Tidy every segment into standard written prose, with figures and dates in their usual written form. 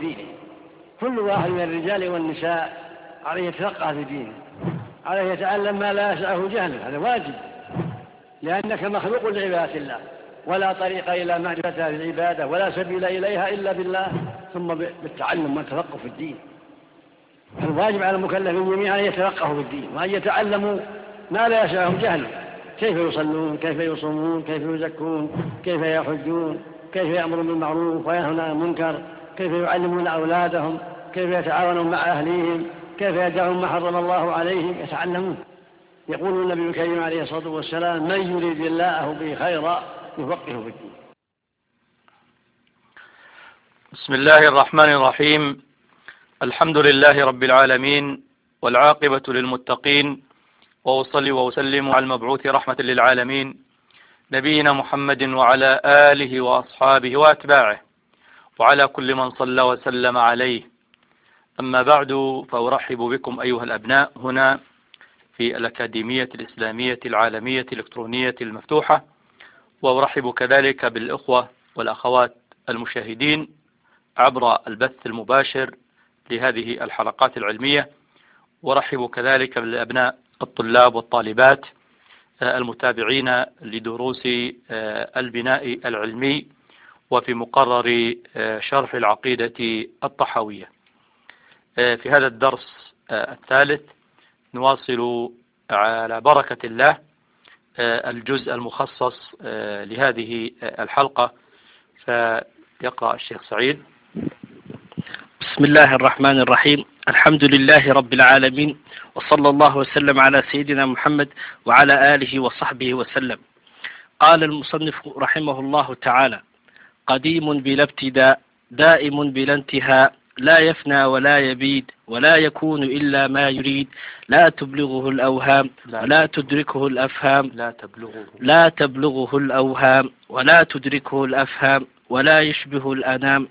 دينه. كل واحد من الرجال والنساء عليه يتفقه في دينه، عليه يتعلم ما لا يسعه جهله، هذا واجب، لأنك مخلوق لعبادة الله، ولا طريق إلى معرفتها بالعبادة ولا سبيل إليها إلا بالله، ثم بالتعلم والتفقه في الدين. الواجب على المكلفين جميعا أن يتفقهوا في الدين وأن يتعلموا ما لا يسعهم جهله، كيف يصلون، كيف يصومون، كيف يزكون، كيف يحجون، كيف يأمرون بالمعروف وينهون عن المنكر، كيف يعلمون أولادهم، كيف يتعاونون مع أهليهم، كيف يدعون ما حرم الله عليهم، يتعلمون. يقول النبي الكريم عليه الصلاة والسلام: من يريد الله به خيرا يفقهه في الدين. بسم الله الرحمن الرحيم. الحمد لله رب العالمين، والعاقبة للمتقين، وأصلي وأسلم على المبعوث رحمة للعالمين نبينا محمد وعلى آله وأصحابه وأتباعه وعلى كل من صلى وسلم عليه. أما بعد، فأرحب بكم أيها الأبناء هنا في الأكاديمية الإسلامية العالمية الإلكترونية المفتوحة، وأرحب كذلك بالإخوة والأخوات المشاهدين عبر البث المباشر لهذه الحلقات العلمية، وأرحب كذلك بالأبناء الطلاب والطالبات المتابعين لدروس البناء العلمي وفي مقرر شرح العقيدة الطحاوية. في هذا الدرس الثالث نواصل على بركة الله الجزء المخصص لهذه الحلقة، فيقرأ الشيخ سعيد. بسم الله الرحمن الرحيم. الحمد لله رب العالمين، وصلى الله وسلم على سيدنا محمد وعلى آله وصحبه وسلم. قال المصنف رحمه الله تعالى: قديم بلا ابتداء، دائم بلا انتهاء، لا يفنى ولا يبيد، ولا يكون إلا ما يريد، لا تبلغه الأوهام ولا تدركه الأفهام، لا تبلغه الأوهام ولا تدركه الأفهام، ولا يشبه الأنام.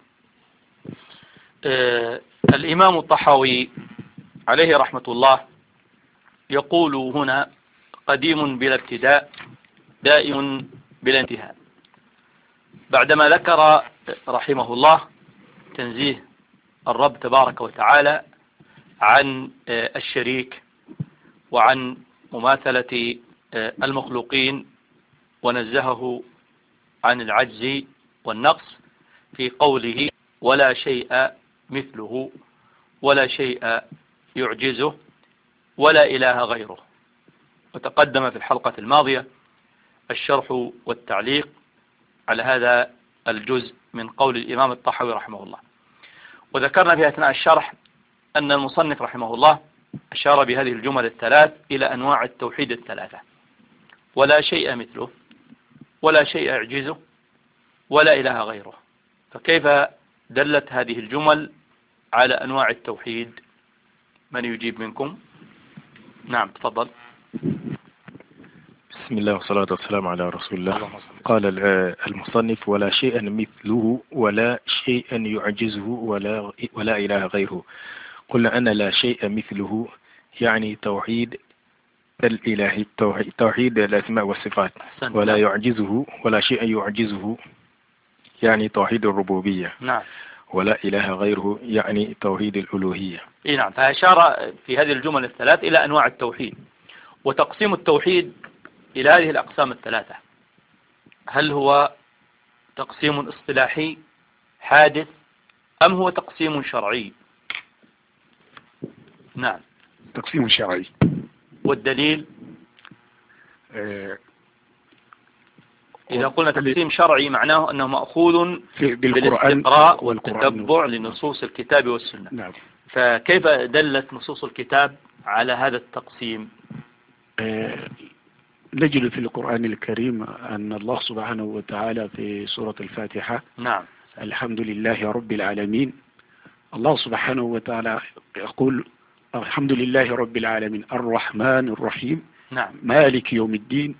الإمام الطحاوي عليه رحمة الله يقول هنا: قديم بلا ابتداء، دائم بلا انتهاء. بعدما ذكر رحمه الله تنزيه الرب تبارك وتعالى عن الشريك وعن مماثلة المخلوقين، ونزهه عن العجز والنقص في قوله: ولا شيء مثله، ولا شيء يعجزه، ولا إله غيره. وتقدم في الحلقة الماضية الشرح والتعليق على هذا الجزء من قول الإمام الطحاوي رحمه الله. وذكرنا في أثناء الشرح أن المصنف رحمه الله أشار بهذه الجمل الثلاث إلى أنواع التوحيد الثلاثة: ولا شيء مثله، ولا شيء يعجزه، ولا إله غيره. فكيف دلت هذه الجمل على أنواع التوحيد؟ من يجيب منكم؟ نعم، تفضل. بسم الله والصلاة والسلام على رسول الله. قال المصنف: ولا شيء مثله، ولا شيء يعجزه، ولا إله غيره. قلنا أن لا شيء مثله يعني توحيد الإلهي، توحيد الأسماء والصفات. ولا يعجزه، ولا شيء يعجزه يعني توحيد الربوبية. نعم. ولا إله غيره يعني توحيد الألوهية. نعم. فأشار في هذه الجمل الثلاث إلى أنواع التوحيد وتقسيم التوحيد إلى هذه الأقسام الثلاثة. هل هو تقسيم اصطلاحي حادث أم هو تقسيم شرعي؟ نعم، تقسيم شرعي. والدليل؟ إذا قلنا تقسيم شرعي معناه أنه مأخوذ بالاستقراء والتتبع لنصوص الكتاب والسنة. نعم. فكيف دلت نصوص الكتاب على هذا التقسيم؟ نجد في القرآن الكريم أن الله سبحانه وتعالى في سورة الفاتحة: نعم، الحمد لله رب العالمين. الله سبحانه وتعالى يقول: الحمد لله رب العالمين الرحمن الرحيم، نعم، مالك يوم الدين.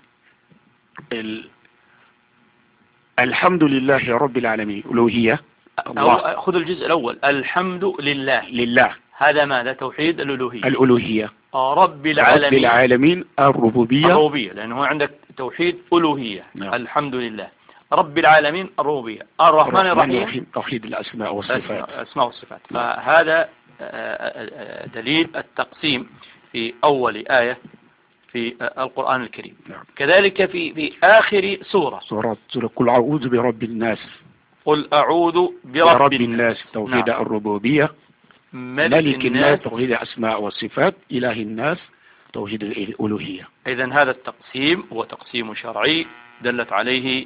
الحمد لله رب العالمين ألوهية. خذ الجزء الأول: الحمد لله. هذا ماذا؟ توحيد الألوهية. رب العالمين الربوبية، لأنه عندك توحيد ألوهية. نعم. الحمد لله. رب العالمين الربوبية، الرحمن الرحيم توحيد الأسماء والصفات. الأسماء والصفات. فهذا دليل التقسيم في أول آية في القرآن الكريم. كذلك في آخر سورة قل أعوذ برب الناس، قل أعوذ برب الناس، توحيد الربوبية، ملك الناس توحيد الأسماء والصفات، إله الناس توحيد الألوهية. إذن هذا التقسيم هو تقسيم شرعي دلت عليه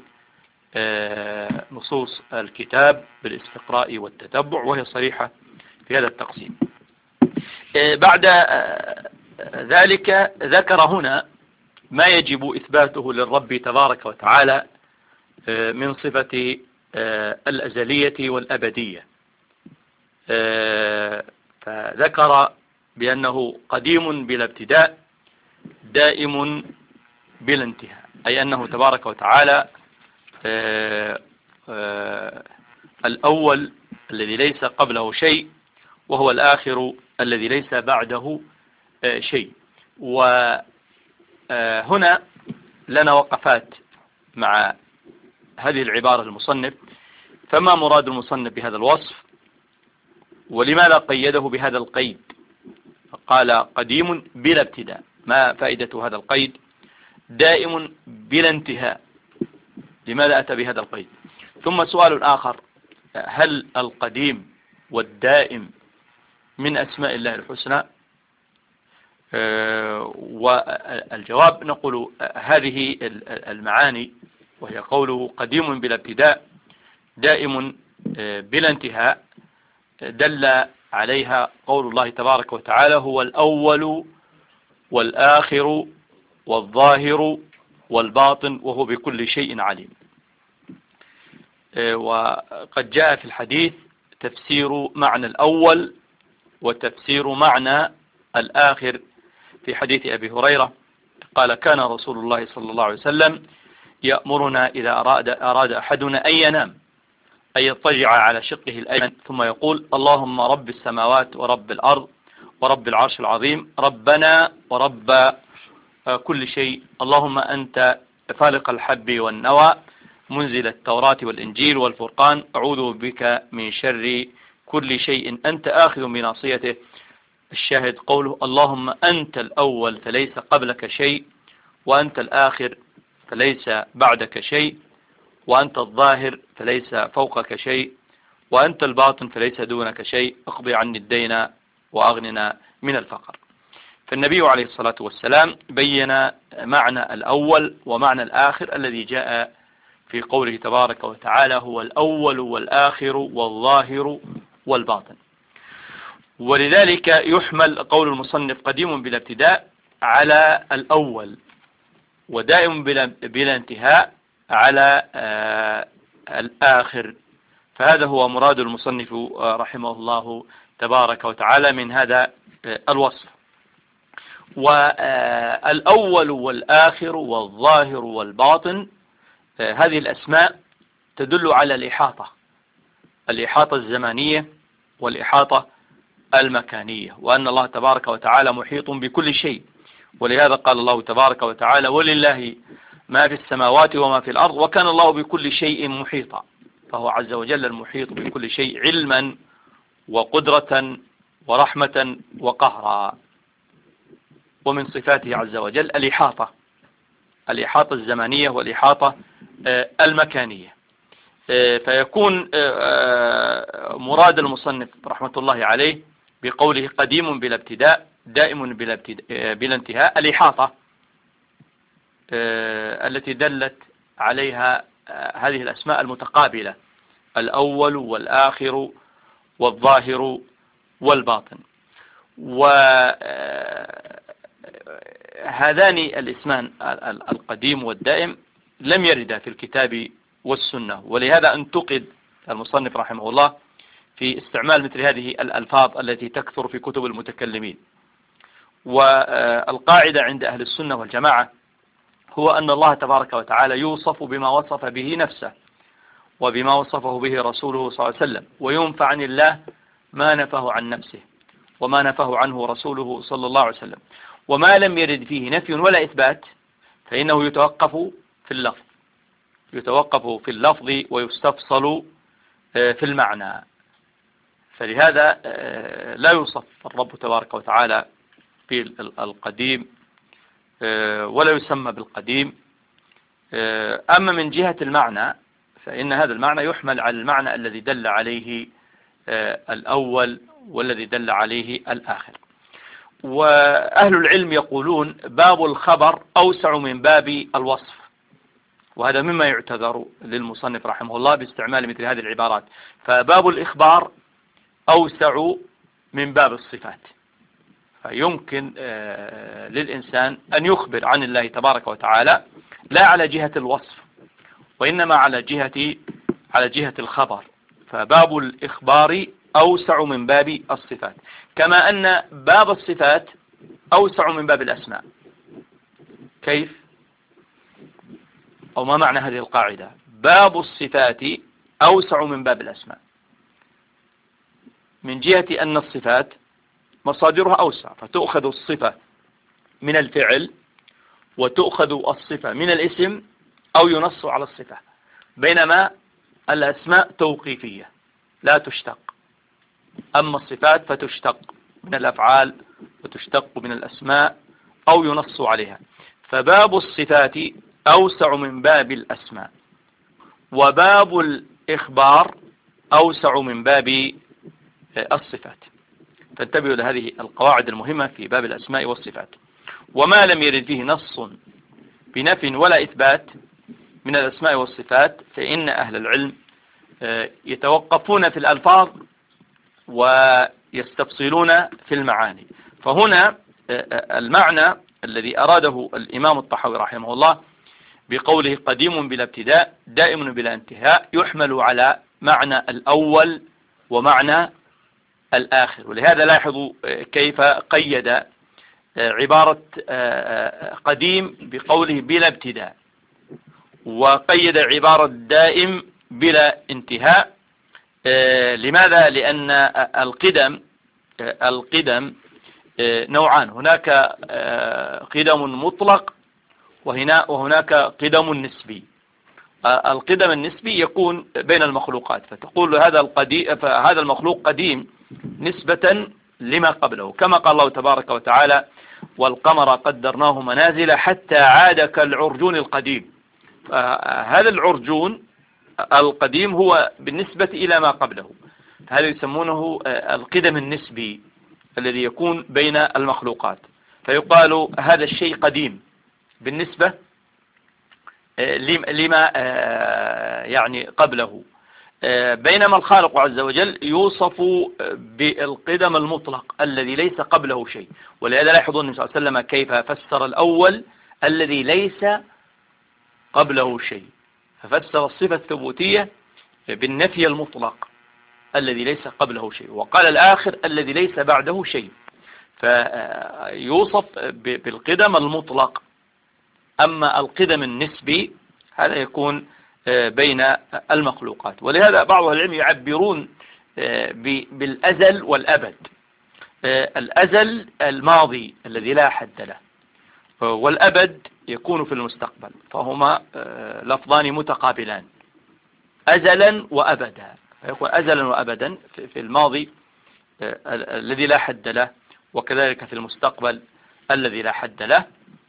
نصوص الكتاب بالاستقراء والتتبع، وهي صريحة في هذا التقسيم. بعد ذلك ذكر هنا ما يجب إثباته للرب تبارك وتعالى من صفة الأزلية والأبدية. فذكر بأنه قديم بلا ابتداء، دائم بلا انتهاء، أي أنه تبارك وتعالى الأول الذي ليس قبله شيء، وهو الآخر الذي ليس بعده شيء. وهنا لنا وقفات مع هذه العبارة المصنف. فما مراد المصنف بهذا الوصف؟ ولماذا قيده بهذا القيد؟ قال قديم بلا ابتداء، ما فائدة هذا القيد؟ دائم بلا انتهاء، لماذا أتى بهذا القيد؟ ثم سؤال آخر، هل القديم والدائم من أسماء الله الحسنى؟ والجواب نقول هذه المعاني، وهي قوله قديم بلا ابتداء دائم بلا انتهاء، دل عليها قول الله تبارك وتعالى هو الأول والآخر والظاهر والباطن وهو بكل شيء عليم. وقد جاء في الحديث تفسير معنى الأول وتفسير معنى الآخر. في حديث أبي هريرة قال كان رسول الله صلى الله عليه وسلم يأمرنا إذا أراد أحدنا أن ينام أن يضطجع على شقه الأيمن ثم يقول اللهم رب السماوات ورب الأرض ورب العرش العظيم ربنا ورب كل شيء، اللهم أنت فالق الحب والنوى منزل التوراة والإنجيل والفرقان، أعوذ بك من شر كل شيء أنت آخذ بناصيته. الشاهد قوله اللهم أنت الأول فليس قبلك شيء، وأنت الآخر فليس بعدك شيء، وأنت الظاهر فليس فوقك شيء، وأنت الباطن فليس دونك شيء، اقضي عني الدين وأغننا من الفقر. فالنبي عليه الصلاة والسلام بين معنى الأول ومعنى الآخر الذي جاء في قوله تبارك وتعالى هو الأول والآخر والظاهر والباطن. ولذلك يحمل قول المصنف قديم بلا ابتداء على الأول، ودائم بلا انتهاء على الآخر. فهذا هو مراد المصنف رحمه الله تبارك وتعالى من هذا الوصف. والأول والآخر والظاهر والباطن هذه الأسماء تدل على الإحاطة الزمانية والإحاطة المكانية، وأن الله تبارك وتعالى محيط بكل شيء. ولهذا قال الله تبارك وتعالى ولله ما في السماوات وما في الأرض وكان الله بكل شيء محيطا. فهو عز وجل المحيط بكل شيء علما وقدرة ورحمة وقهرا. ومن صفاته عز وجل الإحاطة الزمانية والإحاطة المكانية. فيكون مراد المصنف رحمة الله عليه بقوله قديم بلا ابتداء دائم بلا انتهاء الإحاطة التي دلت عليها هذه الأسماء المتقابلة الأول والآخر والظاهر والباطن. وهذان الاسمان القديم والدائم لم يردا في الكتاب والسنة، ولهذا انتقد المصنف رحمه الله في استعمال مثل هذه الألفاظ التي تكثر في كتب المتكلمين. والقاعدة عند أهل السنة والجماعة هو أن الله تبارك وتعالى يوصف بما وصف به نفسه وبما وصفه به رسوله صلى الله عليه وسلم، وينفى عن الله ما نفاه عن نفسه وما نفاه عنه رسوله صلى الله عليه وسلم. وما لم يرد فيه نفي ولا إثبات فإنه يتوقف في اللفظ، يتوقف في اللفظ ويستفصل في المعنى. فلهذا لا يوصف الرب تبارك وتعالى بالقديم ولا يسمى بالقديم. أما من جهة المعنى فإن هذا المعنى يحمل على المعنى الذي دل عليه الأول والذي دل عليه الآخر. وأهل العلم يقولون باب الخبر أوسع من باب الوصف، وهذا مما يعتذر للمصنف رحمه الله باستعمال مثل هذه العبارات. فباب الإخبار أوسع من باب الصفات، فيمكن للإنسان أن يخبر عن الله تبارك وتعالى لا على جهة الوصف وإنما على جهة الخبر. فباب الإخبار أوسع من باب الصفات، كما أن باب الصفات أوسع من باب الأسماء. كيف؟ أو ما معنى هذه القاعدة؟ باب الصفات أوسع من باب الأسماء، من جهة أن الصفات مصادرها أوسع، فتؤخذ الصفة من الفعل وتؤخذ الصفة من الاسم أو ينص على الصفة، بينما الأسماء توقيفية لا تشتق. أما الصفات فتشتق من الأفعال وتشتق من الأسماء أو ينص عليها. فباب الصفات أوسع من باب الأسماء، وباب الإخبار أوسع من باب الصفات. فانتبهوا لهذه القواعد المهمة في باب الأسماء والصفات. وما لم يرد فيه نص بنفي ولا إثبات من الأسماء والصفات فإن أهل العلم يتوقفون في الألفاظ ويستفصلون في المعاني. فهنا المعنى الذي أراده الإمام الطحاوي رحمه الله بقوله قديم بلا ابتداء دائم بلا انتهاء يحمل على معنى الأول ومعنى الآخر. ولهذا لاحظوا كيف قيد عبارة قديم بقوله بلا ابتداء، وقيد عبارة دائم بلا انتهاء. لماذا؟ لأن القدم نوعان، هناك قدم مطلق وهناك قدم نسبي. القدم النسبي يكون بين المخلوقات، فتقول هذا المخلوق قديم نسبة لما قبله، كما قال الله تبارك وتعالى والقمر قدرناه منازل حتى عاد كالعرجون القديم. هذا العرجون القديم هو بالنسبة إلى ما قبله، هذا يسمونه القدم النسبي الذي يكون بين المخلوقات. فيقال هذا الشيء قديم بالنسبة لما يعني قبله، بينما الخالق عز وجل يوصف بالقدم المطلق الذي ليس قبله شيء. ولهذا لاحظوا النبي صلى الله عليه وسلم كيف فسر الأول الذي ليس قبله شيء، ففسر الصفة الثبوتية بالنفي المطلق الذي ليس قبله شيء، وقال الآخر الذي ليس بعده شيء، فيوصف بالقدم المطلق. أما القدم النسبي هذا يكون بين المخلوقات. ولهذا بعض العلم يعبرون بالأزل والأبد. الأزل الماضي الذي لا حد له، والأبد يكون في المستقبل، فهما لفظان متقابلان، أزلا وأبدا. فيكون أزلا وأبدا في الماضي الذي لا حد له، وكذلك في المستقبل الذي لا حد له.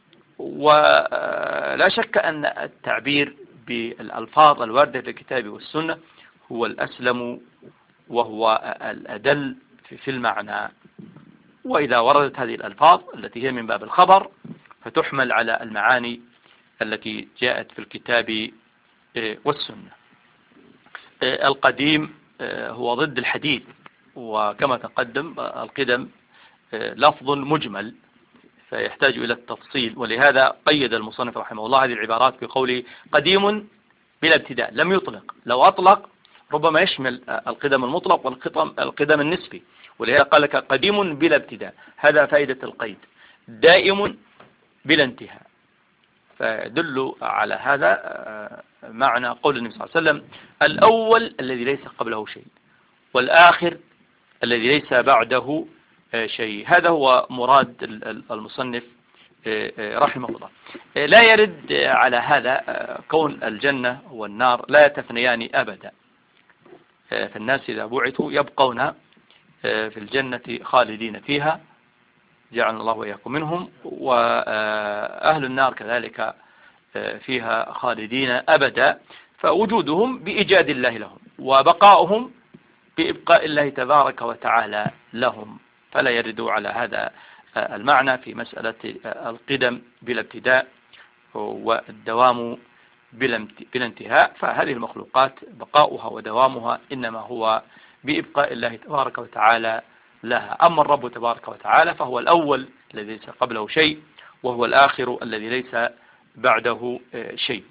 ولا شك أن التعبير بالألفاظ الواردة في الكتاب والسنة هو الأسلم وهو الأدل في المعنى. وإذا وردت هذه الألفاظ التي هي من باب الخبر فتحمل على المعاني التي جاءت في الكتاب والسنة. القديم هو ضد الحديث، وكما تقدم القدم لفظ مجمل فيحتاج إلى التفصيل، ولهذا قيد المصنف رحمه الله هذه العبارات بقوله قديم بلا ابتداء، لم يطلق. لو أطلق ربما يشمل القدم المطلق والقدم النسبي، ولهذا قال لك قديم بلا ابتداء، هذا فائدة القيد. دائم بلا انتهاء، فيدل على هذا معنى قول النبي صلى الله عليه وسلم الأول الذي ليس قبله شيء، والآخر الذي ليس بعده شيء. هذا هو مراد المصنف رحمه الله. لا يرد على هذا كون الجنة والنار لا تفنيان أبدا، فالناس إذا بعثوا يبقون في الجنة خالدين فيها، جعلنا الله وإياكم منهم، وأهل النار كذلك فيها خالدين أبدا، فوجودهم بإيجاد الله لهم وبقاؤهم بإبقاء الله تبارك وتعالى لهم، فلا يردوا على هذا المعنى في مسألة القدم بلا ابتداء والدوام بلا انتهاء. فهذه المخلوقات بقاؤها ودوامها إنما هو بإبقاء الله تبارك وتعالى لها. أما الرب تبارك وتعالى فهو الأول الذي ليس قبله شيء، وهو الآخر الذي ليس بعده شيء.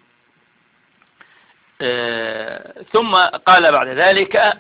ثم قال بعد ذلك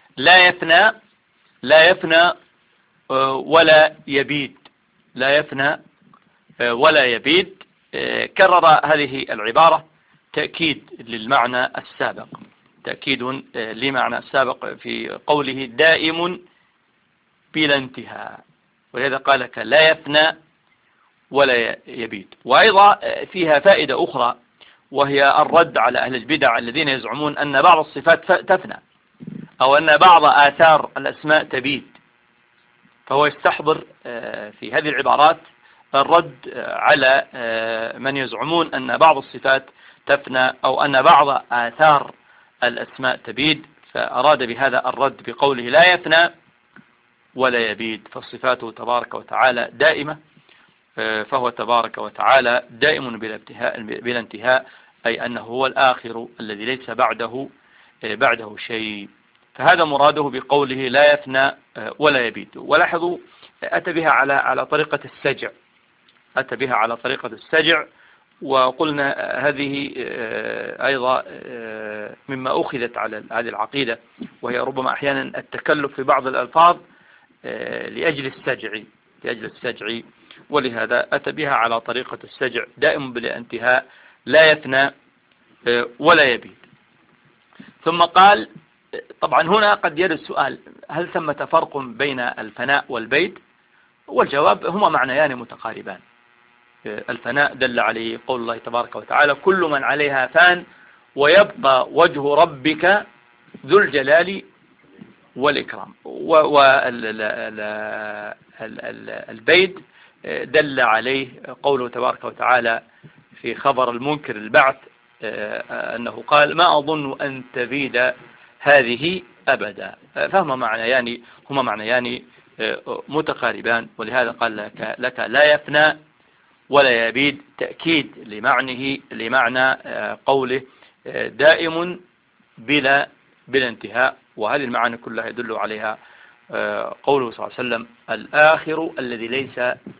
لا يفنى ولا يبيد، لا يفنى ولا يبيد. كرر هذه العبارة تأكيد للمعنى السابق، تأكيد لمعنى السابق في قوله دائم بلا انتهاء، ولهذا قال لك لا يفنى ولا يبيد. وأيضا فيها فائدة أخرى، وهي الرد على أهل البدع الذين يزعمون أن بعض الصفات تفنى أو أن بعض آثار الأسماء تبيد، فهو يستحضر في هذه العبارات الرد على من يزعمون أن بعض الصفات تفنى أو أن بعض آثار الأسماء تبيد، فأراد بهذا الرد بقوله لا يفنى ولا يبيد، فالصفات تبارك وتعالى دائمة، فهو تبارك وتعالى دائم بلا انتهاء، أي أنه هو الآخر الذي ليس بعده شيء. فهذا مراده بقوله لا يفنى ولا يبيد. ولاحظوا أتى بها على طريقة السجع، أتى بها على طريقة السجع، وقلنا هذه أيضا مما أخذت على هذه العقيدة، وهي ربما أحيانا التكلف في بعض الألفاظ لأجل السجع، ولهذا أتى بها على طريقة السجع دائم بلا انتهاء، لا يفنى ولا يبيد. ثم قال، طبعا هنا قد يرد السؤال هل ثمة فرق بين الفناء والبيد؟ والجواب هما معنيان متقاربان. الفناء دل عليه قول الله تبارك وتعالى كل من عليها فان ويبقى وجه ربك ذو الجلال والإكرام. والبيد دل عليه قوله تبارك وتعالى في خبر المنكر البعث أنه قال ما أظن أن تبيد هذه أبدا. فهما معنيان متقاربان، ولهذا قال لك لا يفنى ولا يبيد، تأكيد لمعنى قوله دائم بلا انتهاء. وهذه المعاني كلها يدل عليها قوله صلى الله عليه وسلم الآخر الذي ليس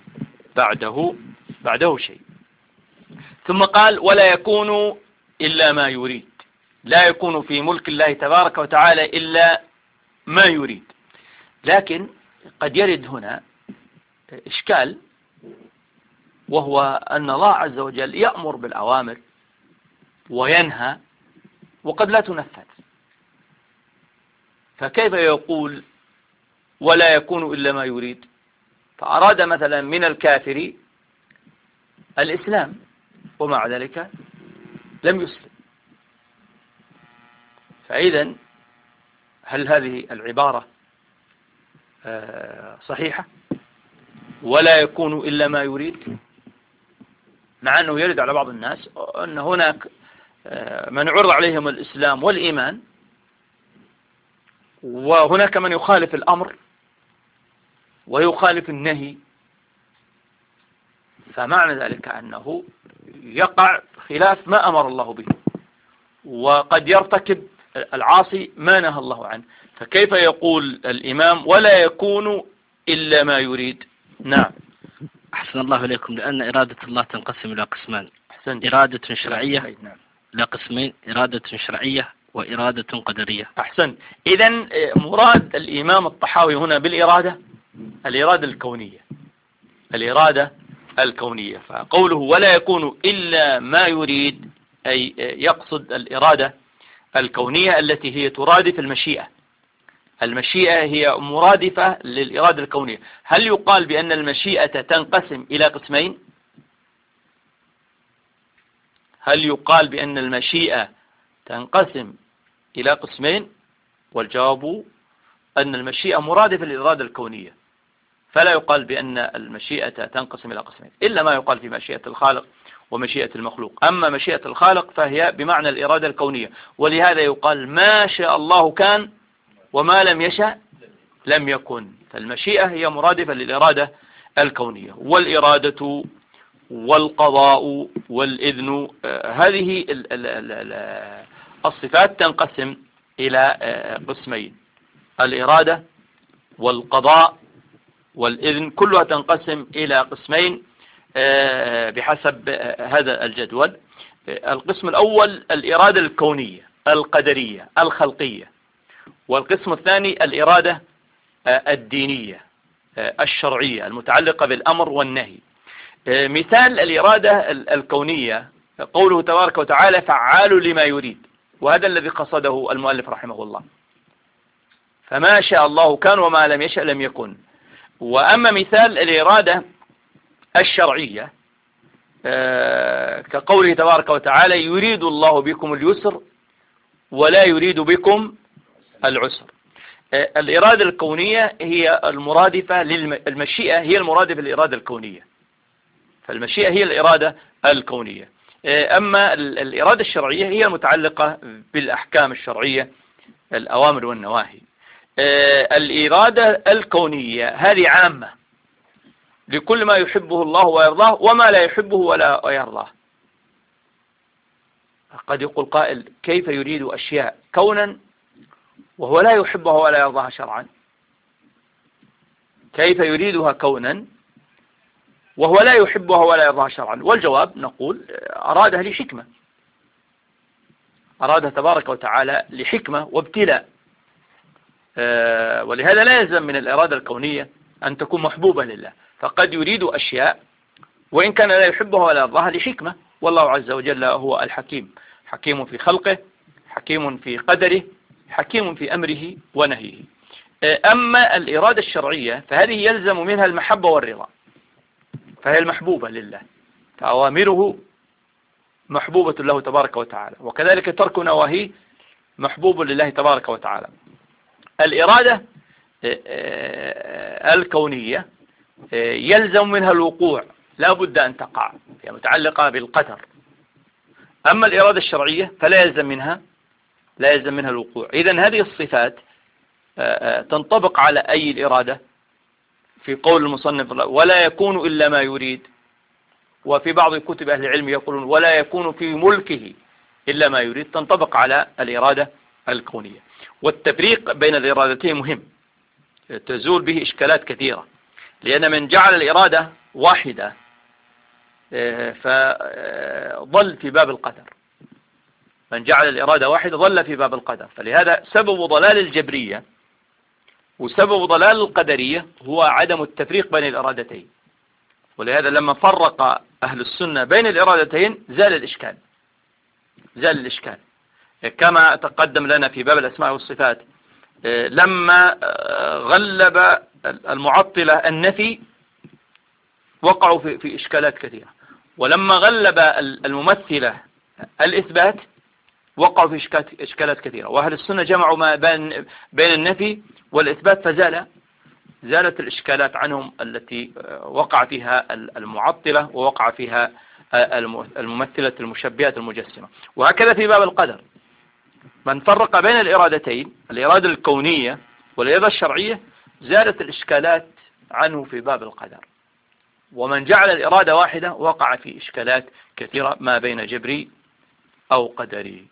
بعده شيء. ثم قال ولا يكون إلا ما يريد، لا يكون في ملك الله تبارك وتعالى إلا ما يريد. لكن قد يرد هنا إشكال، وهو أن الله عز وجل يأمر بالأوامر وينهى وقد لا تنفذ، فكيف يقول ولا يكون إلا ما يريد؟ فأراد مثلا من الكافر الإسلام ومع ذلك لم يسلم، فإذا هل هذه العبارة صحيحة؟ ولا يكون إلا ما يريد، مع أنه يرد على بعض الناس أن هناك من عرض عليهم الإسلام والإيمان، وهناك من يخالف الأمر ويخالف النهي، فمعنى ذلك أنه يقع خلاف ما أمر الله به، وقد يرتكب العاصي ما نهى الله عنه. فكيف يقول الإمام ولا يكون إلا ما يريد؟ نعم. أحسن الله إليكم. لأن إرادة الله تنقسم إلى قسمان، إرادة شرعية إلى قسمين، إرادة شرعية وإرادة قدرية. أحسن. إذن مراد الإمام الطحاوي هنا بالإرادة الإرادة الكونية، فقوله ولا يكون إلا ما يريد أي يقصد الإرادة الكونية التي هي ترادف المشيئة هي مرادفة للإرادة الكونية. هل يقال بأن المشيئة تنقسم إلى قسمين؟ هل يقال بأن المشيئة تنقسم إلى قسمين؟ والجواب أن المشيئة مرادفة للإرادة الكونية، فلا يقال بأن المشيئة تنقسم إلى قسمين، إلا ما يقال في مشيئة الخالق ومشيئة المخلوق. أما مشيئة الخالق فهي بمعنى الإرادة الكونية، ولهذا يقال ما شاء الله كان وما لم يشأ لم يكن. فالمشيئة هي مرادفة للإرادة الكونية. والإرادة والقضاء والإذن، هذه الصفات تنقسم إلى قسمين: الإرادة والقضاء والإذن، كلها تنقسم إلى قسمين بحسب هذا الجدول. القسم الأول الإرادة الكونية القدرية الخلقية، والقسم الثاني الإرادة الدينية الشرعية المتعلقة بالأمر والنهي. مثال الإرادة الكونية قوله تبارك وتعالى فعال لما يريد، وهذا الذي قصده المؤلف رحمه الله، فما شاء الله كان وما لم يشأ لم يكن. وأما مثال الإرادة الشرعية كقوله تبارك وتعالى يريد الله بكم اليسر ولا يريد بكم العسر. الإرادة الكونية هي المرادفة للمشيئة، هي المرادفة للإرادة الكونية، فالمشيئة هي الإرادة الكونية. أما الإرادة الشرعية هي المتعلقة بالأحكام الشرعية الأوامر والنواهي. الإرادة الكونية هذه عامة لكل ما يحبه الله ويرضاه وما لا يحبه ولا يرضاه. قد يقول قائل كيف يريد أشياء كونا وهو لا يحبها ولا يرضاها شرعا؟ كيف يريدها كونا وهو لا يحبها ولا يرضاها شرعا؟ والجواب نقول أرادها لحكمة، أرادها تبارك وتعالى لحكمة وابتلاء. ولهذا لا يلزم من الإرادة الكونية أن تكون محبوبة لله، فقد يريد أشياء وإن كان لا يحبها ولا يرضاها لحكمة، والله عز وجل هو الحكيم، حكيم في خلقه، حكيم في قدره، حكيم في أمره ونهيه. أما الإرادة الشرعية فهذه يلزم منها المحبة والرضا، فهي المحبوبة لله، فأوامره محبوبة له تبارك وتعالى، وكذلك ترك نواهيه محبوب لله تبارك وتعالى. الإرادة الكونية يلزم منها الوقوع، لا بد أن تقع، هي متعلقة بالقدر. أما الإرادة الشرعية فلا يلزم منها الوقوع. إذن هذه الصفات تنطبق على أي الإرادة في قول المصنف ولا يكون إلا ما يريد، وفي بعض كتب أهل العلم يقولون ولا يكون في ملكه إلا ما يريد، تنطبق على الإرادة الكونية. والتفريق بين الإرادتين مهم، تزول به إشكالات كثيرة، لأن من جعل الإرادة واحدة فضل في باب القدر، من جعل الإرادة واحدة ضل في باب القدر. فلهذا سبب ضلال الجبرية وسبب ضلال القدرية هو عدم التفريق بين الإرادتين، ولهذا لما فرق أهل السنة بين الإرادتين زال الإشكال كما تقدم لنا في باب الأسماء والصفات. لما غلب المعطلة النفي وقعوا في إشكالات كثيرة، ولما غلب الممثلة الإثبات وقعوا في إشكالات كثيرة. وأهل السنة جمعوا ما بين النفي والإثبات زالت الإشكالات عنهم التي وقع فيها المعطلة ووقع فيها الممثلة المشبهة المجسمة. وهكذا في باب القدر، من فرق بين الإرادتين، الإرادة الكونية والإرادة الشرعية، زالت الإشكالات عنه في باب القدر. ومن جعل الإرادة واحدة وقع في إشكالات كثيرة ما بين جبري أو قدري.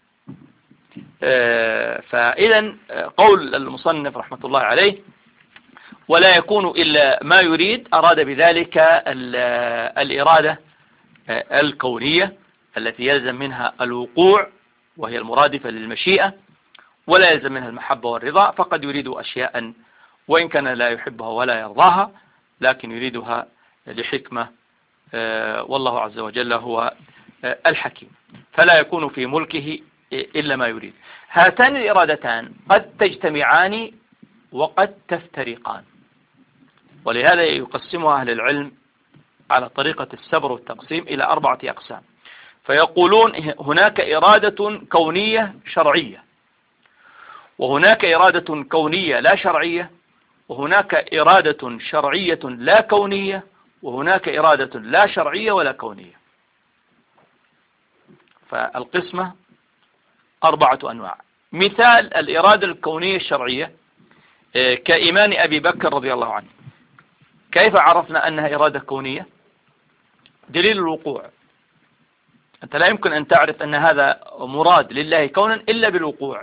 فإذا قول المصنف رحمة الله عليه ولا يكون إلا ما يريد، أراد بذلك الإرادة الكونية التي يلزم منها الوقوع وهي المرادفة للمشيئة، ولا يلزم منها المحبة والرضا، فقد يريد أشياء وإن كان لا يحبها ولا يرضاها، لكن يريدها لحكمة، والله عز وجل هو الحكيم، فلا يكون في ملكه إلا ما يريد. هاتان الإرادتان قد تجتمعان وقد تفترقان، ولهذا يقسمها أهل العلم على طريقة السبر والتقسيم إلى 4 أقسام. فيقولون هناك إرادة كونية شرعية، وهناك إرادة كونية لا شرعية، وهناك إرادة شرعية لا كونية، وهناك إرادة لا شرعية ولا كونية. فالقسمة 4 أنواع. مثال الإرادة الكونية الشرعية كإيمان أبي بكر رضي الله عنه. كيف عرفنا أنها إرادة كونية؟ دليل الوقوع. أنت لا يمكن أن تعرف أن هذا مراد لله كونا إلا بالوقوع،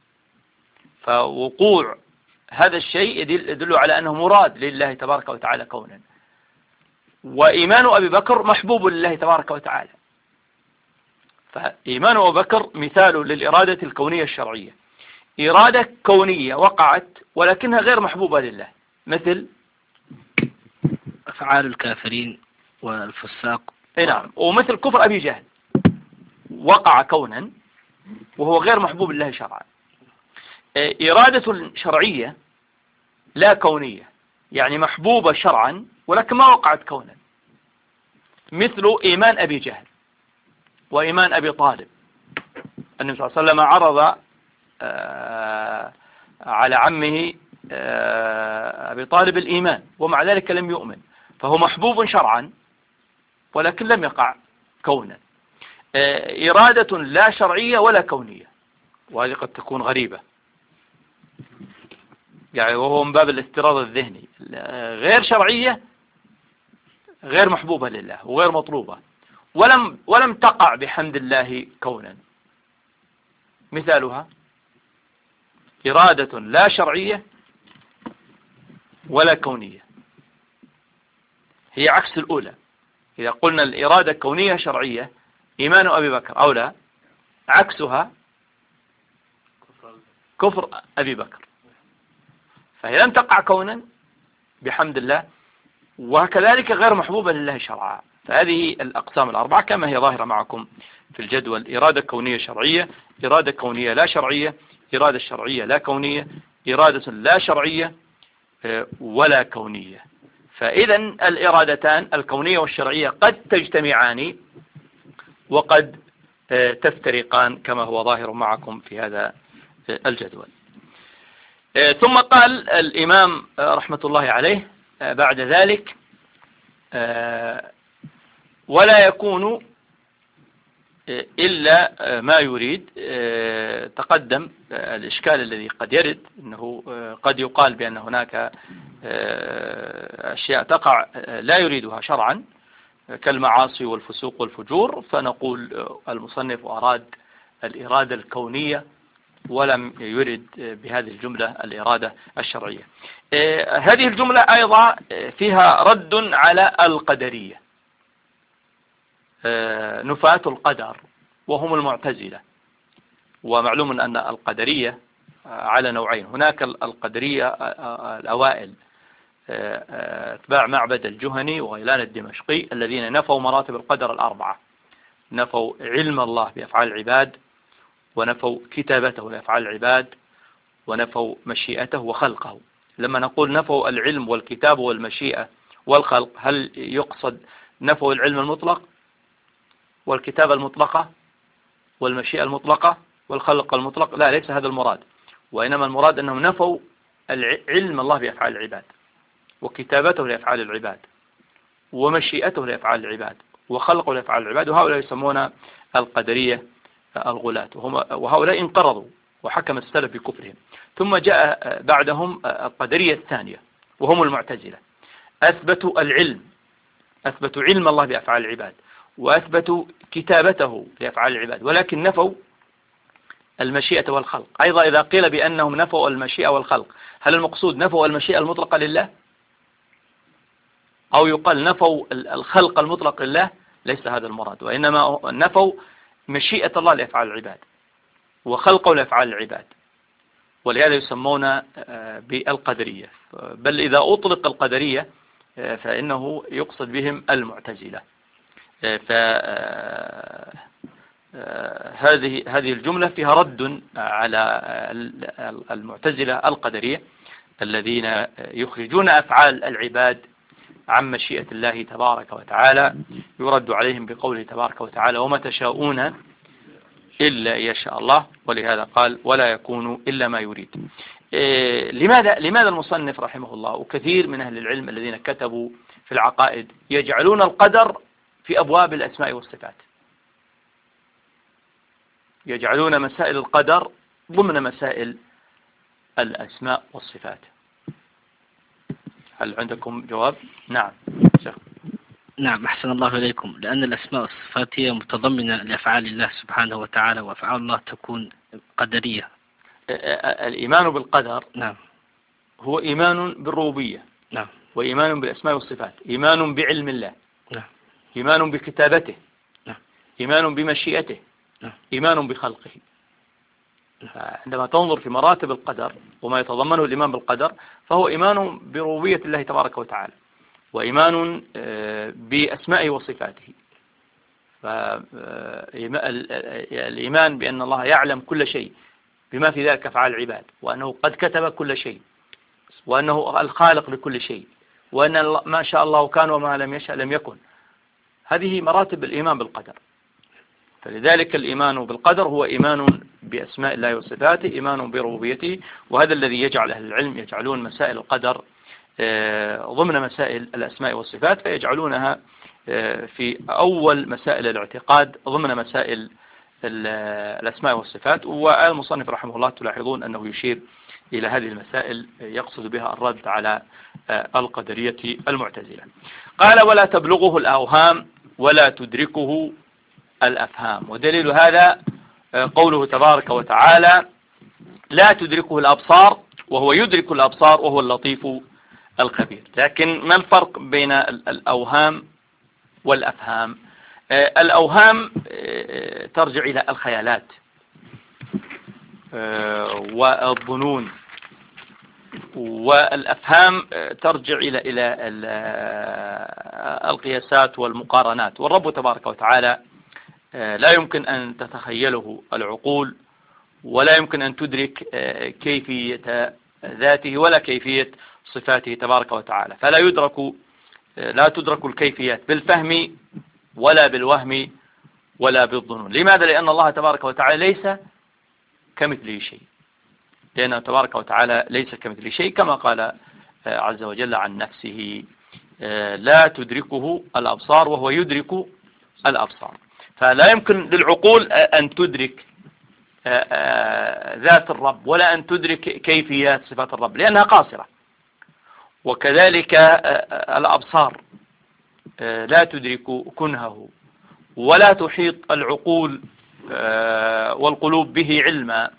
فوقوع هذا الشيء يدل على أنه مراد لله تبارك وتعالى كونا. وإيمان أبي بكر محبوب لله تبارك وتعالى، فإيمان أبي بكر مثال للإرادة الكونية الشرعية. إرادة كونية وقعت ولكنها غير محبوبة لله، مثل أفعال الكافرين والفساق. نعم، ومثل كفر أبي جهل وقع كونا وهو غير محبوب لله شرعا. إرادة شرعية لا كونية، يعني محبوبة شرعا ولكن ما وقعت كونا، مثل إيمان أبي جهل وإيمان أبي طالب. النبي صلى الله عليه وسلم عرض على عمه أبي طالب الإيمان ومع ذلك لم يؤمن، فهو محبوب شرعا ولكن لم يقع كونا. إرادة لا شرعية ولا كونية، وهذه قد تكون غريبة، يعني وهو من باب الافتراض الذهني، غير شرعية غير محبوبة لله وغير مطلوبة، ولم تقع بحمد الله كونا. مثالها إرادة لا شرعية ولا كونية، هي عكس الأولى. إذا قلنا الإرادة كونية شرعية إيمان أبي بكر أو لا، عكسها كفر أبي بكر، فهي لم تقع كونا بحمد الله وكذلك غير محبوبة لله شرعا. فهذه الأقسام 4 كما هي ظاهرة معكم في الجدول: إرادة كونية شرعية، إرادة كونية لا شرعية، إرادة شرعية لا كونية، إرادة لا شرعية ولا كونية. فإذا الإرادتان الكونية والشرعية قد تجتمعان وقد تفترقان كما هو ظاهر معكم في هذا الجدول. ثم قال الإمام رحمة الله عليه بعد ذلك: ولا يكون إلا ما يريد. تقدم الإشكال الذي قد يرد أنه قد يقال بأن هناك أشياء تقع لا يريدها شرعا كالمعاصي والفسوق والفجور، فنقول المصنف أراد الإرادة الكونية ولم يرد بهذه الجملة الإرادة الشرعية. هذه الجملة أيضا فيها رد على القدرية، نفاة القدر وهم المعتزلة. ومعلوم أن القدرية على نوعين: هناك القدرية الأوائل اتباع معبد الجهني وغيلان الدمشقي الذين نفوا مراتب القدر 4، نفوا علم الله بأفعال العباد، ونفوا كتابته لأفعال العباد، ونفوا مشيئته وخلقه. لما نقول نفوا العلم والكتاب والمشيئة والخلق، هل يقصد نفوا العلم المطلق والكتابة المطلقة والمشيئة المطلقة والخلق المطلق؟ لا، ليس هذا المراد، وإنما المراد أنهم نفوا علم الله بأفعال العباد، وكتابته لأفعال العباد، ومشيئته لأفعال العباد، وخلقه لأفعال العباد. وهؤلاء يسمون القدرية الغلاة، وهؤلاء انقرضوا وحكم السلف بكفرهم. ثم جاء بعدهم القدرية الثانية وهم المعتزلة، أثبتوا العلم، أثبتوا علم الله بأفعال العباد، وأثبتوا كتابته لأفعال العباد، ولكن نفوا المشيئة والخلق. أيضا إذا قيل بأنهم نفوا المشيئة والخلق، هل المقصود نفوا المشيئة المطلقة لله؟ أو يقال نفوا الخلق المطلق لله؟ ليس هذا المراد، وإنما نفوا مشيئة الله لأفعال العباد وخلقه لأفعال العباد، ولهذا يسمون بالقدرية. بل إذا أطلق القدرية فإنه يقصد بهم المعتزلة. هذه الجملة فيها رد على المعتزلة القدرية الذين يخرجون أفعال العباد عن مشيئة الله تبارك وتعالى يرد عليهم بقوله تبارك وتعالى وما تشاءون إلا إن يشاء الله، ولهذا قال ولا يكون إلا ما يريد. لماذا المصنف رحمه الله وكثير من أهل العلم الذين كتبوا في العقائد يجعلون القدر في أبواب الأسماء والصفات، يجعلون مسائل القدر ضمن مسائل الأسماء والصفات؟ هل عندكم جواب؟ نعم. نعم، أحسن الله إليكم. لأن الأسماء والصفات هي متضمنة لأفعال الله سبحانه وتعالى، وأفعال الله تكون قدرية. الإيمان بالقدر نعم هو إيمان بالربوبية، نعم، وإيمان بالأسماء والصفات، إيمان بعلم الله، نعم، إيمان بكتابته، نعم، إيمان بمشيئته، نعم، إيمان بخلقه. عندما تنظر في مراتب القدر وما يتضمنه الإيمان بالقدر فهو إيمان بربوبية الله تبارك وتعالى، وإيمان بأسمائه وصفاته. فالإيمان بأن الله يعلم كل شيء بما في ذلك أفعال العباد، وأنه قد كتب كل شيء، وأنه الخالق لكل شيء، وأن ما شاء الله كان وما لم يشأ لم يكن. هذه مراتب الإيمان بالقدر. فلذلك الإيمان بالقدر هو إيمان بأسماء الله وصفاته، إيمان بربوبيته، وهذا الذي يجعل أهل العلم يجعلون مسائل القدر ضمن مسائل الأسماء والصفات، فيجعلونها في أول مسائل الاعتقاد ضمن مسائل الأسماء والصفات. والمصنف رحمه الله تلاحظون أنه يشير إلى هذه المسائل يقصد بها الرد على القدرية المعتزلة. قال ولا تبلغه الأوهام ولا تدركه الأفهام. ودليل هذا قوله تبارك وتعالى لا تدركه الأبصار وهو يدرك الأبصار وهو اللطيف الخبير. لكن ما الفرق بين الأوهام والأفهام؟ الأوهام ترجع إلى الخيالات والظنون، والأفهام ترجع إلى القياسات والمقارنات. والرب تبارك وتعالى لا يمكن أن تتخيله العقول، ولا يمكن أن تدرك كيفية ذاته ولا كيفية صفاته تبارك وتعالى. لا تدرك الكيفيات بالفهم ولا بالوهم ولا بالظنون. لماذا؟ لأن الله تبارك وتعالى ليس كمثله شيء، لأنه تبارك وتعالى ليس كمثله شيء، كما قال عز وجل عن نفسه لا تدركه الأبصار وهو يدرك الأبصار. فلا يمكن للعقول أن تدرك ذات الرب ولا أن تدرك كيفيات صفات الرب لأنها قاصرة. وكذلك الأبصار لا تدرك كنهه ولا تحيط العقول والقلوب به علما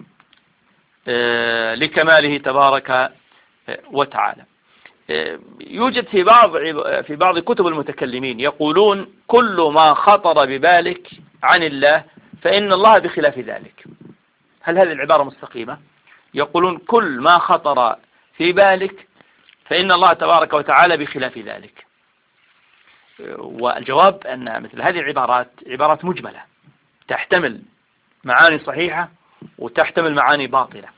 لكماله تبارك وتعالى. يوجد في بعض كتب المتكلمين يقولون كل ما خطر ببالك عن الله فإن الله بخلاف ذلك. هل هذه العبارة مستقيمة؟ يقولون كل ما خطر في بالك فإن الله تبارك وتعالى بخلاف ذلك. والجواب أن مثل هذه العبارات عبارات مجملة تحتمل معاني صحيحة وتحتمل معاني باطلة.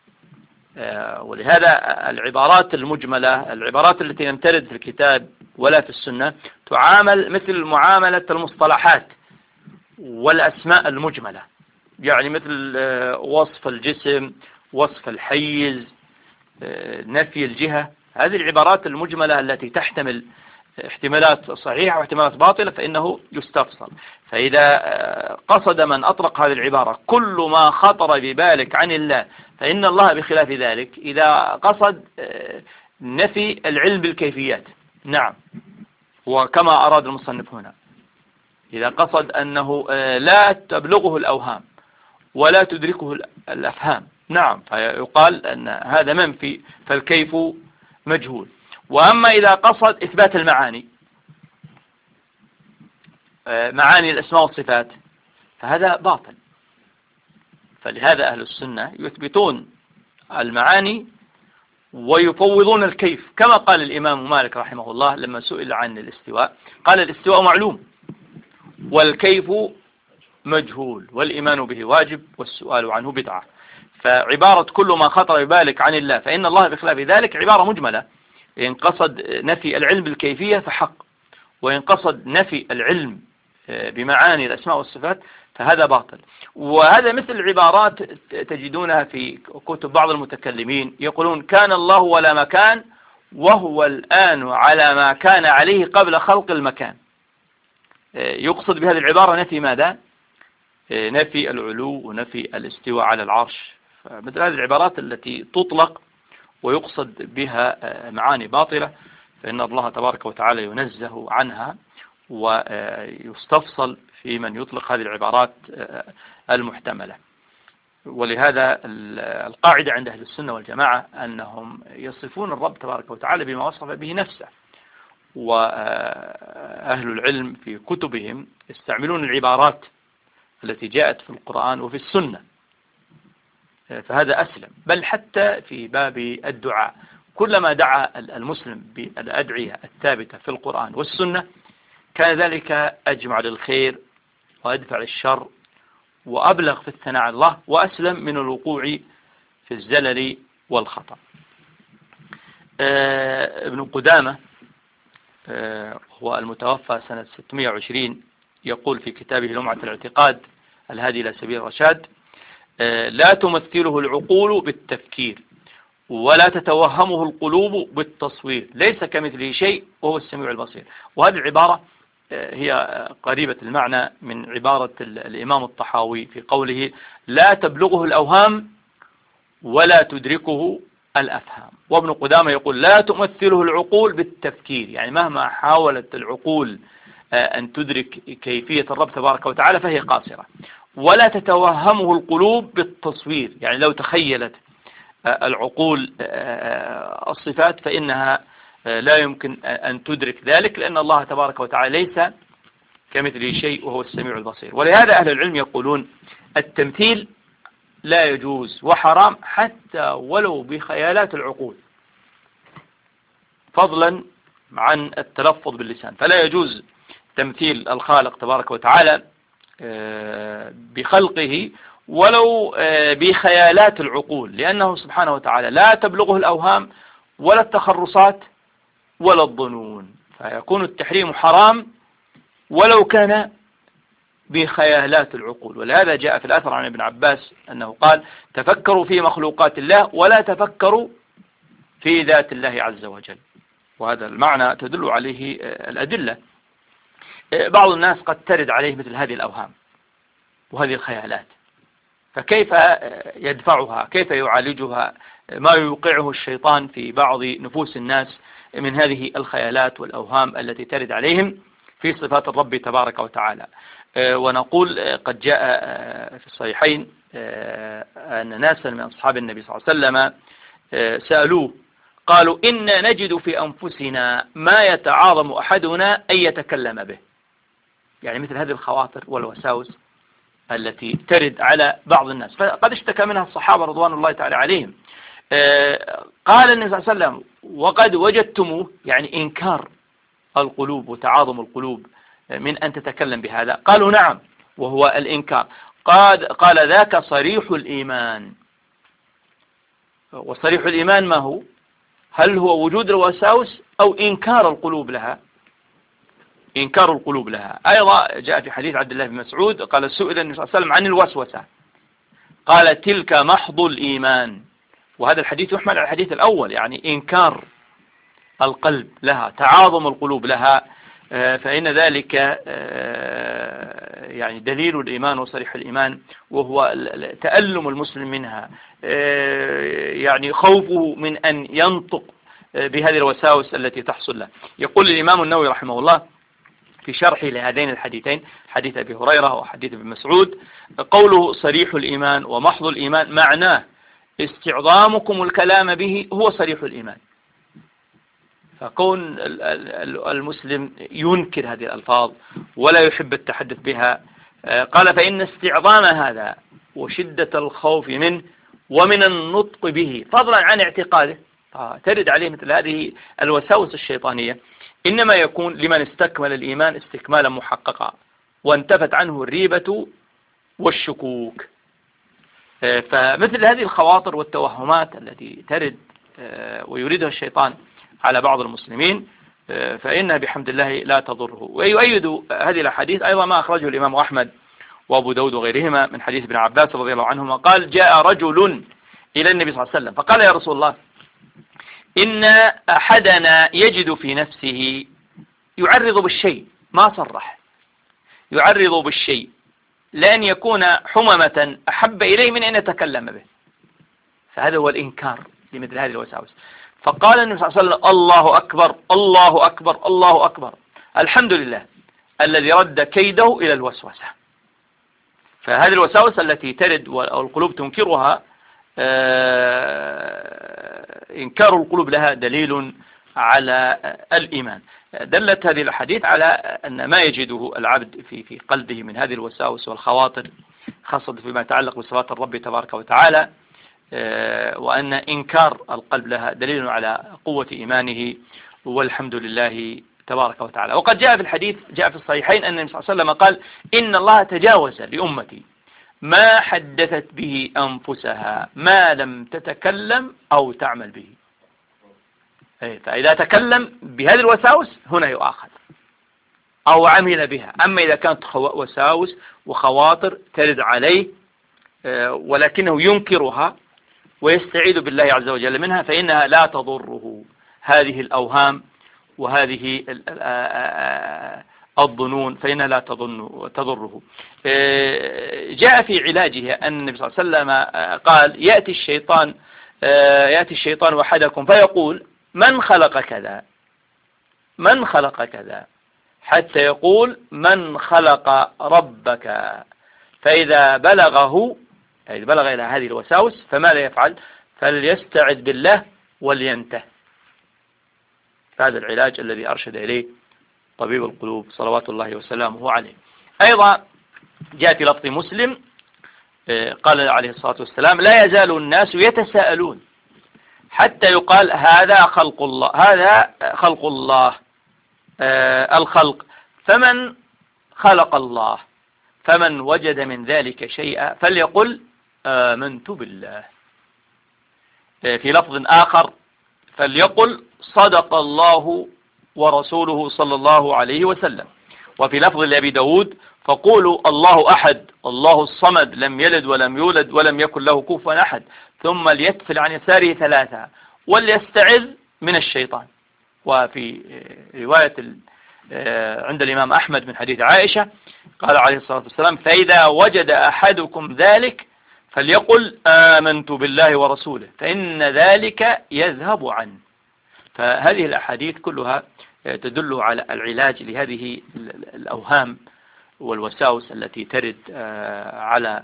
ولهذا العبارات المجملة، العبارات التي لم ترد في الكتاب ولا في السنة، تعامل مثل معاملة المصطلحات والأسماء المجملة، يعني مثل وصف الجسم، وصف الحيز، نفي الجهة. هذه العبارات المجملة التي تحتمل احتمالات صحيحة واحتمالات باطلة فإنه يستفصل. فإذا قصد من أطلق هذه العبارة كل ما خطر ببالك عن الله فإن الله بخلاف ذلك، إذا قصد نفي العلم بالكيفيات، نعم، وكما أراد المصنف هنا، إذا قصد أنه لا تبلغه الأوهام ولا تدركه الأفهام، نعم، فيقال أن هذا منفي فالكيف مجهول. وأما إذا قصد إثبات المعاني، معاني الأسماء والصفات، فهذا باطل. فلهذا أهل السنة يثبتون المعاني ويفوضون الكيف، كما قال الإمام مالك رحمه الله لما سئل عن الاستواء قال الاستواء معلوم والكيف مجهول والإيمان به واجب والسؤال عنه بدعة. فعبارة كل ما خطر ببالك عن الله فإن الله بخلاف ذلك عبارة مجملة إن قصد نفي العلم بالكيفية فحق، وإن قصد نفي العلم بمعاني الأسماء والصفات فهذا باطل. وهذا مثل عبارات تجدونها في كتب بعض المتكلمين يقولون كان الله ولا مكان وهو الآن على ما كان عليه قبل خلق المكان. يقصد بهذه العبارة نفي ماذا؟ نفي العلو ونفي الاستواء على العرش. مثل هذه العبارات التي تطلق ويقصد بها معاني باطلة فإن الله تبارك وتعالى ينزه عنها، ويستفصل في من يطلق هذه العبارات المحتملة. ولهذا القاعدة عند أهل السنة والجماعة أنهم يصفون الرب تبارك وتعالى بما وصف به نفسه، وأهل العلم في كتبهم يستعملون العبارات التي جاءت في القرآن وفي السنة، فهذا أسلم. بل حتى في باب الدعاء كلما دعا المسلم بالأدعية الثابتة في القرآن والسنة كان ذلك أجمع للخير وأدفع للشر وأبلغ في الثناء على الله وأسلم من الوقوع في الزلل والخطأ. ابن قدامة هو المتوفى سنة 620 يقول في كتابه لمعة الاعتقاد الهادي إلى سبيل الرشاد: لا تمثله العقول بالتفكير ولا تتوهمه القلوب بالتصوير، ليس كمثله شيء وهو السميع البصير. وهذه العبارة هي قريبة المعنى من عبارة الإمام الطحاوي في قوله: لا تبلغه الأوهام ولا تدركه الأفهام. وابن قدامة يقول: لا تمثله العقول بالتفكير، يعني مهما حاولت العقول أن تدرك كيفية الرب تبارك وتعالى فهي قاصرة. ولا تتوهمه القلوب بالتصوير، يعني لو تخيلت العقول الصفات فإنها لا يمكن أن تدرك ذلك، لأن الله تبارك وتعالى ليس كمثله شيء وهو السميع البصير. ولهذا أهل العلم يقولون التمثيل لا يجوز وحرام حتى ولو بخيالات العقول، فضلا عن التلفظ باللسان. فلا يجوز تمثيل الخالق تبارك وتعالى بخلقه ولو بخيالات العقول، لأنه سبحانه وتعالى لا تبلغه الأوهام ولا التخرصات ولا الظنون، فيكون التحريم حرام ولو كان بخيالات العقول. ولهذا جاء في الأثر عن ابن عباس أنه قال: تفكروا في مخلوقات الله ولا تفكروا في ذات الله عز وجل. وهذا المعنى تدل عليه الأدلة. بعض الناس قد ترد عليه مثل هذه الأوهام وهذه الخيالات، فكيف يدفعها؟ كيف يعالجها؟ ما يوقعه الشيطان في بعض نفوس الناس من هذه الخيالات والأوهام التي ترد عليهم في صفات الرب تبارك وتعالى. ونقول قد جاء في الصحيحين أن ناسا من أصحاب النبي صلى الله عليه وسلم سألوه قالوا: إنا نجد في أنفسنا ما يتعاظم أحدنا أن يتكلم به، يعني مثل هذه الخواطر والوساوس التي ترد على بعض الناس، فقد اشتكى منها الصحابة رضوان الله تعالى عليهم. قال النبي صلى الله عليه وسلم: وقد وجدتموه، يعني إنكار القلوب وتعاظم القلوب من أن تتكلم بهذا. قالوا: نعم، وهو الإنكار. قال: ذاك صريح الإيمان. وصريح الإيمان ما هو؟ هل هو وجود الوساوس أو إنكار القلوب لها؟ إنكار القلوب لها. أيضا جاء في حديث عبد الله بن مسعود قال: سئل النبي صلى الله عليه وسلم عن الوسوسة قال: تلك محض الإيمان. وهذا الحديث يحمل على الحديث الأول، يعني إنكار القلب لها، تعاظم القلوب لها، فإن ذلك يعني دليل الإيمان وصريح الإيمان، وهو تألم المسلم منها، يعني خوفه من أن ينطق بهذه الوساوس التي تحصل له. يقول الإمام النووي رحمه الله في شرحه لهذين الحديثين، حديث أبي هريرة وحديث ابن مسعود: قوله صريح الإيمان ومحض الإيمان معناه استعظامكم الكلام به هو صريح الإيمان. فكون المسلم ينكر هذه الألفاظ ولا يحب التحدث بها، قال: فإن استعظام هذا وشدة الخوف منه ومن النطق به فضلا عن اعتقاده، ترد عليه مثل هذه الوساوس الشيطانية، إنما يكون لمن استكمل الإيمان استكمالا محققا وانتفت عنه الريبة والشكوك. فمثل هذه الخواطر والتوهمات التي ترد ويريدها الشيطان على بعض المسلمين فإنها بحمد الله لا تضره. ويؤيد هذه الأحاديث أيضا ما أخرجه الإمام أحمد وأبو داود وغيرهما من حديث ابن عباس رضي الله عنهما قال: جاء رجل إلى النبي صلى الله عليه وسلم فقال: يا رسول الله، إن أحدنا يجد في نفسه يعرض بالشيء، ما صرح، يعرض بالشيء لأن يكون حممة أحب إليه من أن يتكلم به. فهذا هو الإنكار لمثل هذه الوساوس. فقال النبي صلى الله عليه وسلم: الله أكبر الله أكبر الله أكبر، الحمد لله الذي رد كيده إلى الوسوسة. فهذه الوساوس التي ترد والقلوب تنكرها، إنكار القلوب لها دليل على الإيمان. دلت هذه الحديث على أن ما يجده العبد في قلبه من هذه الوساوس والخواطر، خاصة فيما يتعلق بصفات الرب تبارك وتعالى، وأن إنكار القلب لها دليل على قوة إيمانه، والحمد لله تبارك وتعالى. وقد جاء في الحديث، جاء في الصحيحين أن النبي صلى الله عليه وسلم قال: إن الله تجاوز لأمتي ما حدثت به أنفسها ما لم تتكلم أو تعمل به. فإذا تكلم بهذه الوساوس هنا يؤاخذ أو عمل بها. أما إذا كانت وساوس وخواطر ترد عليه ولكنه ينكرها ويستعيذ بالله عز وجل منها فإنها لا تضره. هذه الأوهام وهذه الظنون فإنها لا تضره. جاء في علاجها أن النبي صلى الله عليه وسلم قال: يأتي الشيطان وحدكم فيقول: من خلق كذا من خلق كذا، حتى يقول: من خلق ربك. فإذا بلغ إلى هذه الوساوس فماذا يفعل؟ فليستعذ بالله ولينته. هذا العلاج الذي أرشد إليه طبيب القلوب صلوات الله وسلامه عليه. أيضا جاء في لفظ مسلم قال عليه الصلاة والسلام: لا يزال الناس يتساءلون حتى يقال: هذا خلق الله، هذا خلق الله، الخلق، فمن خلق الله؟ فمن وجد من ذلك شيئا فليقل: آمنت بالله. في لفظ آخر: فليقل: صدق الله ورسوله صلى الله عليه وسلم. وفي لفظ لأبي داود: فقولوا الله أحد الله الصمد لم يلد ولم يولد ولم يكن له كفوا أحد، ثم ليتفل عن يساره ثلاثة وليستعذ من الشيطان. وفي رواية عند الإمام أحمد من حديث عائشة قال عليه الصلاة والسلام: فإذا وجد أحدكم ذلك فليقل: آمنت بالله ورسوله، فإن ذلك يذهب عنه. فهذه الأحاديث كلها تدل على العلاج لهذه الأوهام والوساوس التي ترد على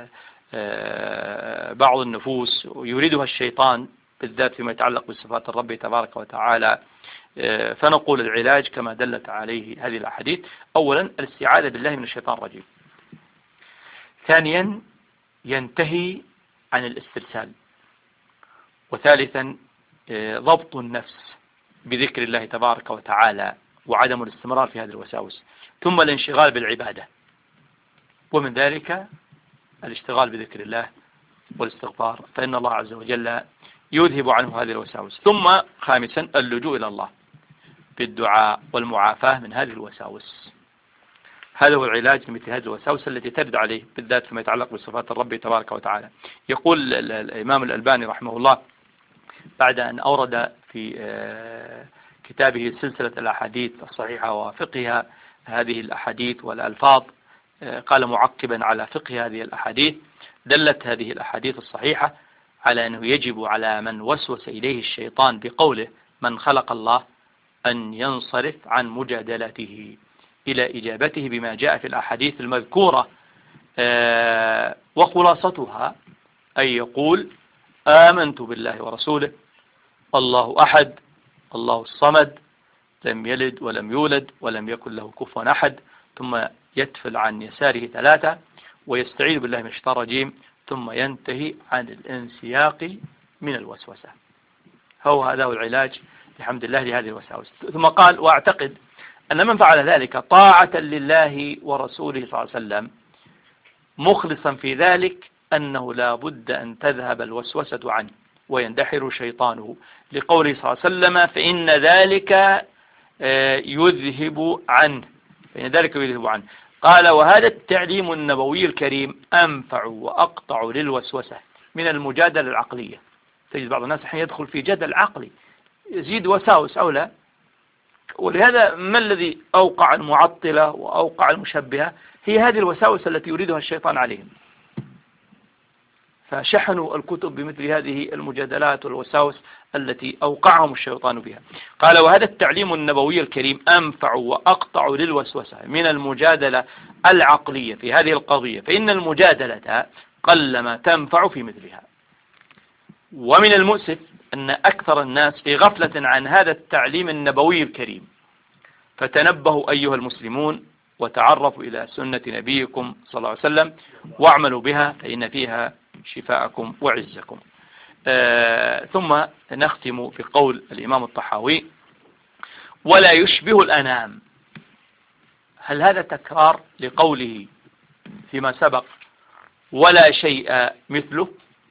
بعض النفوس ويريدها الشيطان، بالذات فيما يتعلق بصفات الرب تبارك وتعالى. فنقول العلاج كما دلت عليه هذه الأحاديث: أولا الاستعاذة بالله من الشيطان الرجيم. ثانيا ينتهي عن الاسترسال. وثالثا ضبط النفس بذكر الله تبارك وتعالى وعدم الاستمرار في هذه الوساوس. ثم الانشغال بالعبادة، ومن ذلك الاشتغال بذكر الله والاستغفار، فإن الله عز وجل يذهب عنه هذه الوساوس. ثم خامسا اللجوء إلى الله بالدعاء والمعافاة من هذه الوساوس. هذا هو العلاج لمثل هذه الوساوس التي ترد عليه، بالذات فيما يتعلق بصفات الرب تبارك وتعالى. يقول الإمام الألباني رحمه الله بعد أن أورد في كتابه سلسلة الأحاديث الصحيحة وفقهها هذه الأحاديث والألفاظ، قال معقبا على فقه هذه الأحاديث: دلت هذه الأحاديث الصحيحة على أنه يجب على من وسوس إليه الشيطان بقوله من خلق الله أن ينصرف عن مجادلته إلى إجابته بما جاء في الأحاديث المذكورة، وخلاصتها أن يقول: آمنت بالله ورسوله، الله أحد الله الصمد لم يلد ولم يولد ولم يكن له كفوا أحد، ثم يتفل عن يساره ثلاثة ويستعيذ بالله من الشيطان الرجيم، ثم ينتهي عن الانسياق من الوسوسة. هذا هو العلاج بحمد الله لهذه الوساوس. ثم قال: وأعتقد أن من فعل ذلك طاعة لله ورسوله صلى الله عليه وسلم مخلصا في ذلك أنه لا بد أن تذهب الوسوسة عنه ويندحر شيطانه، لقوله صلى الله عليه وسلم فإن ذلك يذهب عنه، قال وهذا التعليم النبوي الكريم أنفع وأقطع للوسوسة من المجادلة العقلية. تجد بعض الناس حين يدخل في جدل عقلي يزيد وساوس أو لا، ولهذا ما الذي أوقع المعطلة وأوقع المشبهة؟ هي هذه الوساوس التي يريدها الشيطان عليهم، فشحنوا الكتب بمثل هذه المجادلات والوساوس التي أوقعهم الشيطان بها. قال وهذا التعليم النبوي الكريم أنفع وأقطع للوسوسة من المجادلة العقلية في هذه القضية، فإن المجادلة قلما تنفع في مثلها. ومن المؤسف أن أكثر الناس في غفلة عن هذا التعليم النبوي الكريم، فتنبهوا أيها المسلمون وتعرفوا إلى سنة نبيكم صلى الله عليه وسلم واعملوا بها فإن فيها شفاءكم وعزكم. ثم نختم في قول الإمام الطحاوي ولا يشبه الأنام. هل هذا تكرار لقوله فيما سبق ولا شيء مثله؟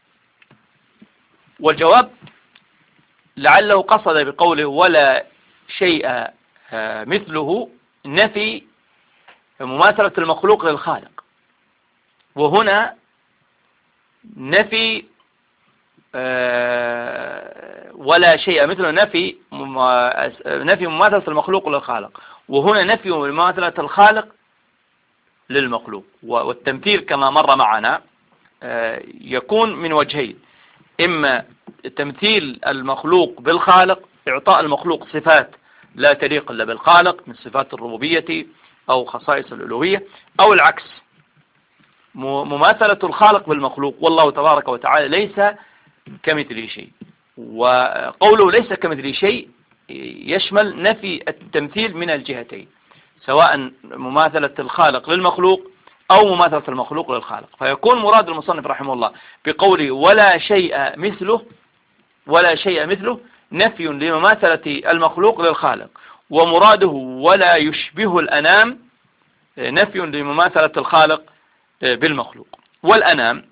والجواب لعله قصد بقوله ولا شيء مثله نفي مماثلة المخلوق للخالق، وهنا نفي ولا شيء مثله نفي مماثلة المخلوق للخالق، وهنا نفي مماثلة الخالق للمخلوق. والتمثيل كما مر معنا يكون من وجهين: إما تمثيل المخلوق بالخالق، إعطاء المخلوق صفات لا تليق إلا بالخالق من صفات الربوبية أو خصائص الألوهية، أو العكس مماثلة الخالق بالمخلوق، والله تبارك وتعالى ليس كمثله شيء. وقوله ليس كمثله شيء يشمل نفي التمثيل من الجهتين، سواء مماثلة الخالق للمخلوق أو مماثلة المخلوق للخالق. فيكون مراد المصنف رحمه الله بقوله ولا شيء مثله نفي لمماثلة المخلوق للخالق، ومراده ولا يشبه الأنام نفي لمماثلة الخالق بالمخلوق. والأنام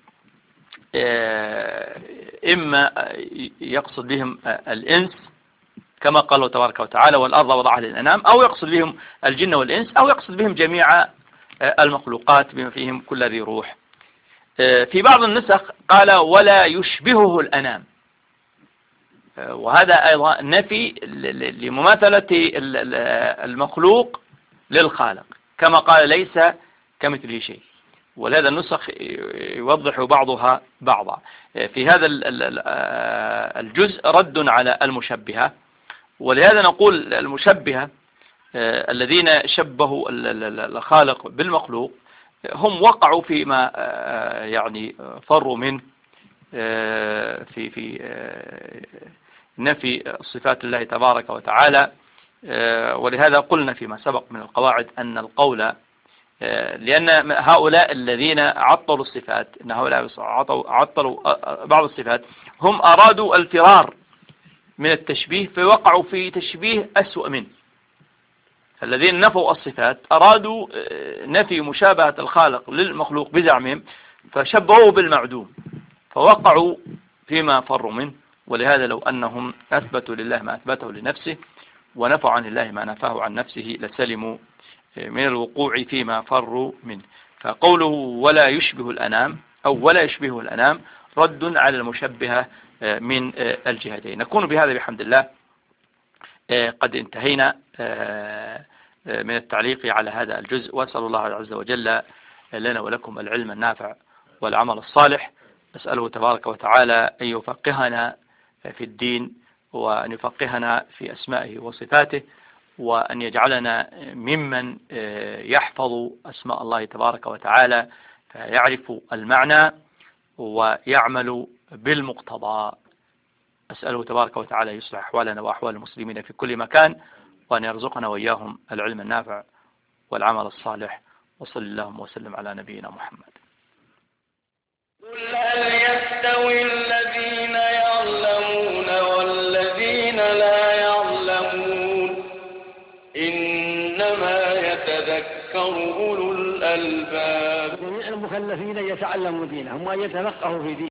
إما يقصد بهم الإنس كما قال تبارك وتعالى والأرض وضعها للأنام، أو يقصد بهم الجن والإنس، أو يقصد بهم جميع المخلوقات بما فيهم كل ذي روح. في بعض النسخ قال ولا يشبهه الأنام، وهذا أيضا نفي لمماثلة المخلوق للخالق كما قال ليس كمثله شيء. ولهذا النسخ يوضح بعضها بعضا. في هذا الجزء رد على المشبهة، ولهذا نقول المشبهة الذين شبهوا الخالق بالمخلوق هم وقعوا فيما يعني فروا منه في نفي صفات الله تبارك وتعالى. ولهذا قلنا فيما سبق من القواعد أن القول، لأن هؤلاء الذين عطلوا الصفات، إن هؤلاء عطلوا بعض الصفات، هم أرادوا الفرار من التشبيه فوقعوا في تشبيه أسوأ منه. الذين نفوا الصفات أرادوا نفي مشابهة الخالق للمخلوق بزعمهم فشبهوه بالمعدوم فوقعوا فيما فروا منه. ولهذا لو أنهم أثبتوا لله ما أثبته لنفسه ونفوا عن الله ما نفاه عن نفسه لسلموا من الوقوع فيما فروا منه. فقوله ولا يشبه الأنام أو ولا يشبه الأنام رد على المشبهة من الجهتين. نكون بهذا بحمد الله قد انتهينا من التعليق على هذا الجزء، وأسأل الله عز وجل لنا ولكم العلم النافع والعمل الصالح. أسأله تبارك وتعالى أن يفقهنا في الدين وأن يفقهنا في أسمائه وصفاته، وأن يجعلنا ممن يحفظ أسماء الله تبارك وتعالى فيعرف المعنى ويعمل بالمقتضى. أسأله تبارك وتعالى يصلح أحوالنا وأحوال المسلمين في كل مكان، وأن يرزقنا وإياهم العلم النافع والعمل الصالح. وصلى اللهم وسلم على نبينا محمد. قل هل يستوي الذين يعلمون والذين لا يعلمون إنما يتذكر أولو الألباب. جميع المكلفين يتعلموا دينهم وأن يتفقهوا في دينهم.